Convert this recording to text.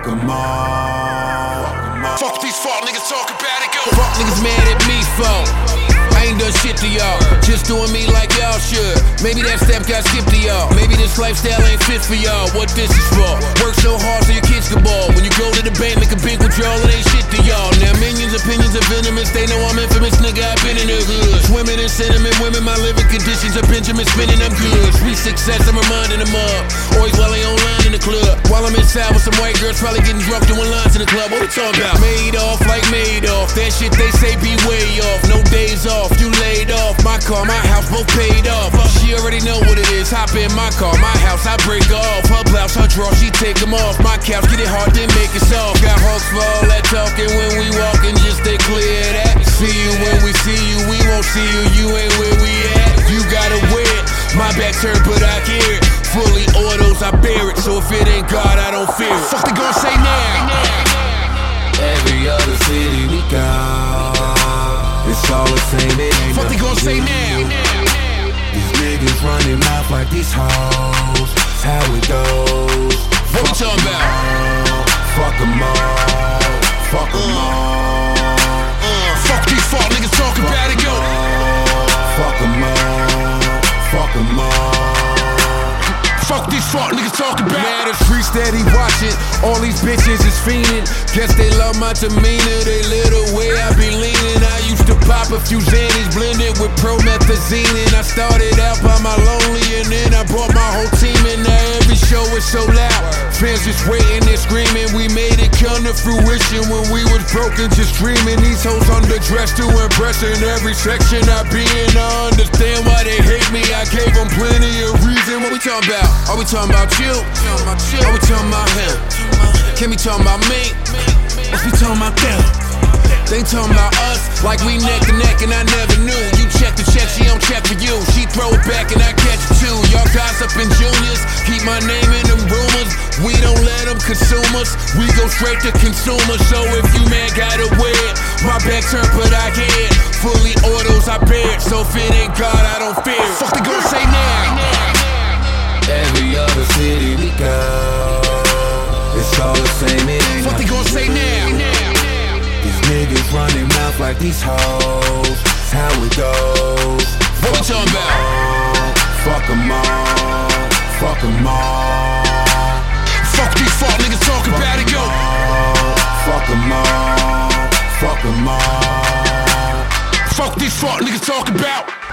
Fuck 'em all. Fuck these fuck niggas talk about it, go. Fuck niggas mad at me for I ain't done shit to y'all, just doing me like y'all should. Maybe that step got skipped to y'all. Maybe this lifestyle ain't fit for y'all. What this is for? Work so hard so your kids can ball. When you go to the bank, make a big withdrawal, it ain't shit to y'all. Now millions opinions are venomous, they know I'm infamous, nigga, I've been in the hood. Swimming in cinnamon, women, my living conditions are Benjamin spinning, I'm good. Sweet success, I'm reminding them of. Always while they online in the club. While I'm inside with some white girls, probably getting drunk doing lines in the club. What we talking about? Made off like made off. That shit they say be way off. No days off, you laid off. My car, my house, both paid off. She already know what it is. Hop in my car, my house, I break her off. Her blouse, her draw, she take them off. My couch, get it hard, then make it soft. Got hawks for all that talking when we walking, just stay clear of that. See you when we see you, we won't see you. You ain't where we at. You gotta wear it. My back turned, but I care it. Fully autos, I bear it. So if it ain't God, I don't fear it. Fuck they gon' say now. Every other city we go, it's all the same, it ain't Fuck they gon' say now. These niggas running mouth like these hoes, that's how it goes. What we talking about? Fuck 'em all, fuck 'em all. Fuck these fuck niggas talk about it, go. Fuck 'em all, fuck 'em all. Fuck these fuck niggas talk about it. Mad as free steady watching. All these bitches is fiending. Guess they love my demeanor. They little way I be leaning. I used to pop a few Xannies blended with promethazine. And I started out by my lonely, and then I brought my whole team in. Now every show is so loud. Fans just waiting and screaming. We made it come to fruition when we was broken, just dreaming. These hoes underdressed to impress in every section I be in. I understand why they hate me. I gave them plenty of reason. What we talking about? Are we talking about you? Are we talking about him? Can we talking about me? Or we talking about them? They talking about us like we neck to neck and I never knew. You check the check, she don't check for you. She throw it back and I catch it too. Y'all gossiping juniors, keep my name in them rumors. We don't let them consume us, we go straight to consumers. So if you man gotta wear it, my back turned but I get it. Fully autos, I bear it. So if it ain't God, I don't fear it. Fuck they gon' say now. Every other city we go, it's all the same, it ain't Fuck they gon' say now. These niggas running mouth like these hoes, that's how it goes. What we talking about? Fuck 'em all, fuck 'em all. Fuck these fuck niggas talk about it, go. Fuck 'em all, fuck 'em all. Fuck these fuck niggas talk about.